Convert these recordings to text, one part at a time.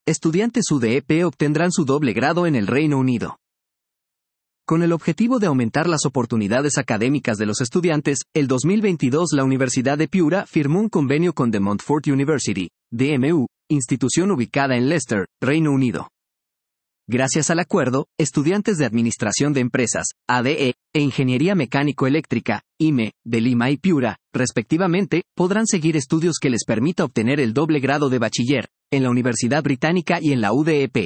estudiantes UDEP obtendrán su doble grado en el Reino Unido. Con el objetivo de aumentar las oportunidades académicas de los estudiantes, el 2022 la Universidad de Piura firmó un convenio con The Montfort University, DMU, institución ubicada en Leicester, Reino Unido. Gracias al acuerdo, estudiantes de Administración de Empresas, ADE, e Ingeniería Mecánico-Eléctrica, IME, de Lima y Piura, respectivamente, podrán seguir estudios que les permita obtener el doble grado de bachiller, en la Universidad Británica y en la UDEP.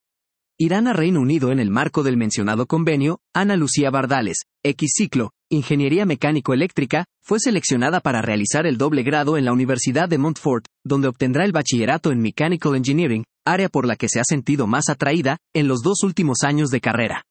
Irán a Reino Unido en el marco del mencionado convenio. Ana Lucía Bardales, X ciclo, Ingeniería Mecánico-Eléctrica, fue seleccionada para realizar el doble grado en la Universidad de Montfort, donde obtendrá el bachillerato en Mechanical Engineering, área por la que se ha sentido más atraída, en los 2 últimos años de carrera.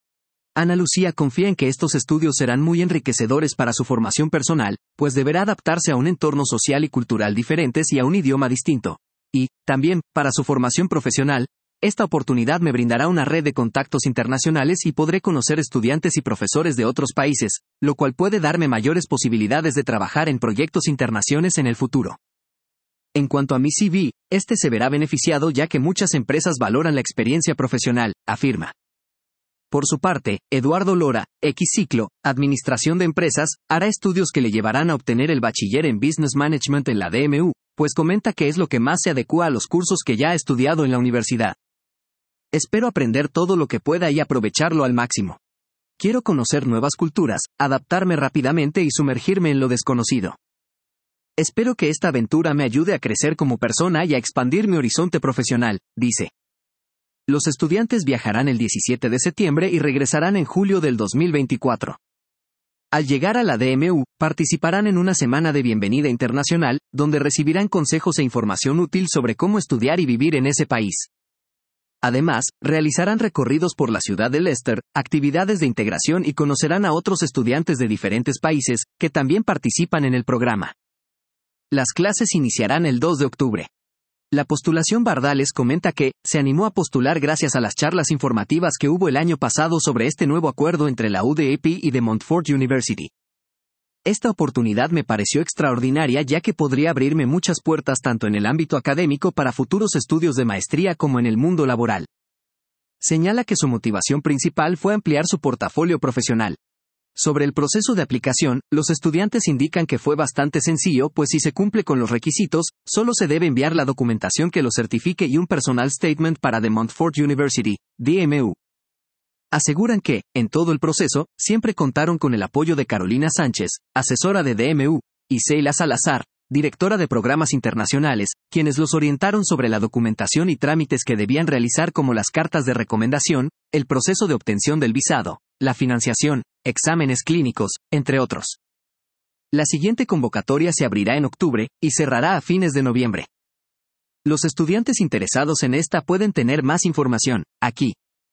Ana Lucía confía en que estos estudios serán muy enriquecedores para su formación personal, pues deberá adaptarse a un entorno social y cultural diferentes y a un idioma distinto. Y, también, para su formación profesional, esta oportunidad me brindará una red de contactos internacionales y podré conocer estudiantes y profesores de otros países, lo cual puede darme mayores posibilidades de trabajar en proyectos internacionales en el futuro. En cuanto a mi CV, este se verá beneficiado ya que muchas empresas valoran la experiencia profesional, afirma. Por su parte, Eduardo Lora, X ciclo, Administración de Empresas, hará estudios que le llevarán a obtener el bachiller en Business Management en la DMU, pues comenta que es lo que más se adecua a los cursos que ya ha estudiado en la universidad. Espero aprender todo lo que pueda y aprovecharlo al máximo. Quiero conocer nuevas culturas, adaptarme rápidamente y sumergirme en lo desconocido. Espero que esta aventura me ayude a crecer como persona y a expandir mi horizonte profesional, dice. Los estudiantes viajarán el 17 de septiembre y regresarán en julio del 2024. Al llegar a la DMU, participarán en una semana de bienvenida internacional, donde recibirán consejos e información útil sobre cómo estudiar y vivir en ese país. Además, realizarán recorridos por la ciudad de Leicester, actividades de integración y conocerán a otros estudiantes de diferentes países, que también participan en el programa. Las clases iniciarán el 2 de octubre. La postulación Bardales comenta que se animó a postular gracias a las charlas informativas que hubo el año pasado sobre este nuevo acuerdo entre la UDEP y The Montfort University. Esta oportunidad me pareció extraordinaria ya que podría abrirme muchas puertas tanto en el ámbito académico para futuros estudios de maestría como en el mundo laboral. Señala que su motivación principal fue ampliar su portafolio profesional. Sobre el proceso de aplicación, los estudiantes indican que fue bastante sencillo, pues si se cumple con los requisitos, solo se debe enviar la documentación que lo certifique y un personal statement para The Montfort University, DMU. Aseguran que, en todo el proceso, siempre contaron con el apoyo de Carolina Sánchez, asesora de DMU, y Seila Salazar, directora de programas internacionales, quienes los orientaron sobre la documentación y trámites que debían realizar como las cartas de recomendación, el proceso de obtención del visado, la financiación, exámenes clínicos, entre otros. La siguiente convocatoria se abrirá en octubre, y cerrará a fines de noviembre. Los estudiantes interesados en esta pueden tener más información, aquí.